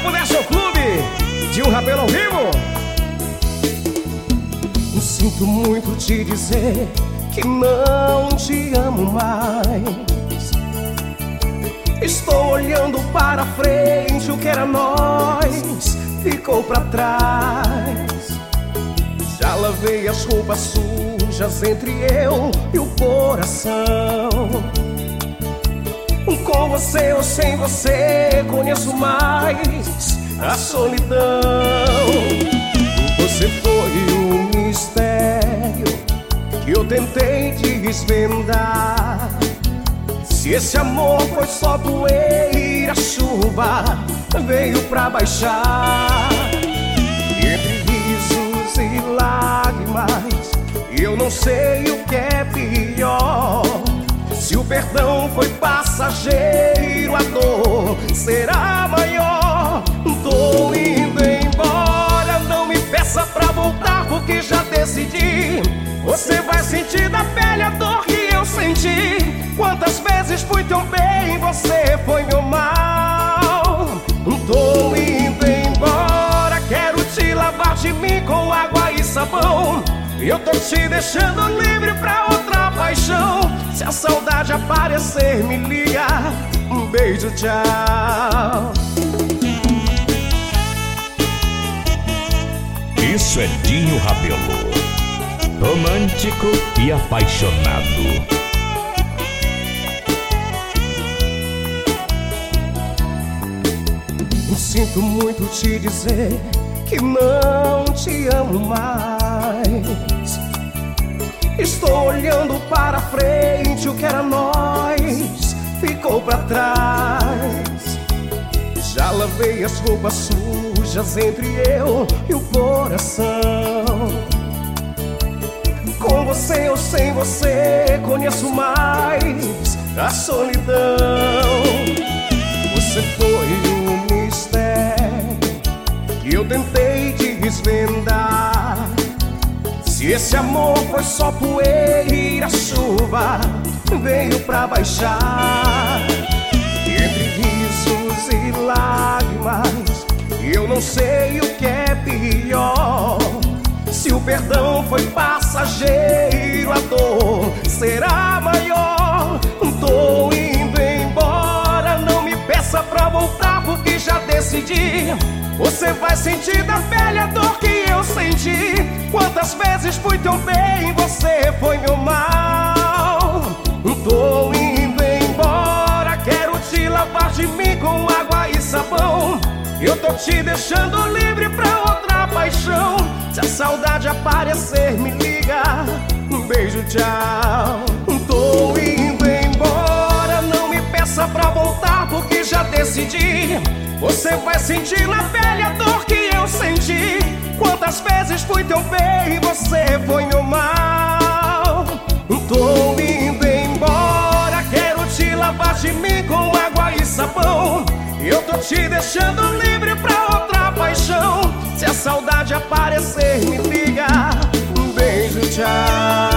Production Clube, Dinho Rabelo ao vivo. Sinto muito te dizer que não te amo mais. Estou olhando para frente, o que era nós ficou pra trás. Já lavei as roupas sujas entre eu e o coração. Com você ou sem você, conheço mais a solidão. Você foi um mistério que eu tentei desvendar. Se esse amor foi só poeira, chuva veio pra baixar. Entre risos e lágrimas, eu não sei o que é pior. Se o perdão foi passageiro, a dor será maior. Tô indo embora, não me peça pra voltar, porque já decidi. Você vai sentir da pele a dor que eu senti. Quantas vezes fui teu bem, você foi meu mal. Tô indo embora, quero te lavar de mim com água e sabão. Eu tô te deixando livre pra outra paixão. Se a saudade aparecer, me liga. Um beijo, tchau. Isso é Dinho Rabelo, romântico e apaixonado. Sinto muito te dizer que não te amo mais. Estou olhando para frente, o que era nós ficou pra trás. Já lavei as roupas sujas entre eu e o coração. Com você ou sem você, conheço mais a solidão. Você foi um mistério que eu tentei desvendar. Se esse amor foi só poeira, chuva veio pra baixar. Entre risos e lágrimas, eu não sei o que é pior. Se o perdão foi passageiro, a dor será maior. Tô indo embora, não me peça pra voltar, porque já decidi. Você vai sentir da pele a dor que eu senti. Quantas vezes fui teu bem, você foi meu mal. Tô indo embora, quero te lavar de mim com água e sabão. Eu tô te deixando livre pra outra paixão. Se a saudade aparecer, me liga. Um beijo, tchau. Tô indo embora, não me peça pra voltar, porque já decidi. Você vai sentir na pele a dor que eu senti. Quantas vezes fui teu bem, você foi meu mal. Tô indo embora, quero te lavar de mim com água e sabão. Eu tô te deixando livre pra outra paixão. Se a saudade aparecer, me liga. Um beijo, tchau.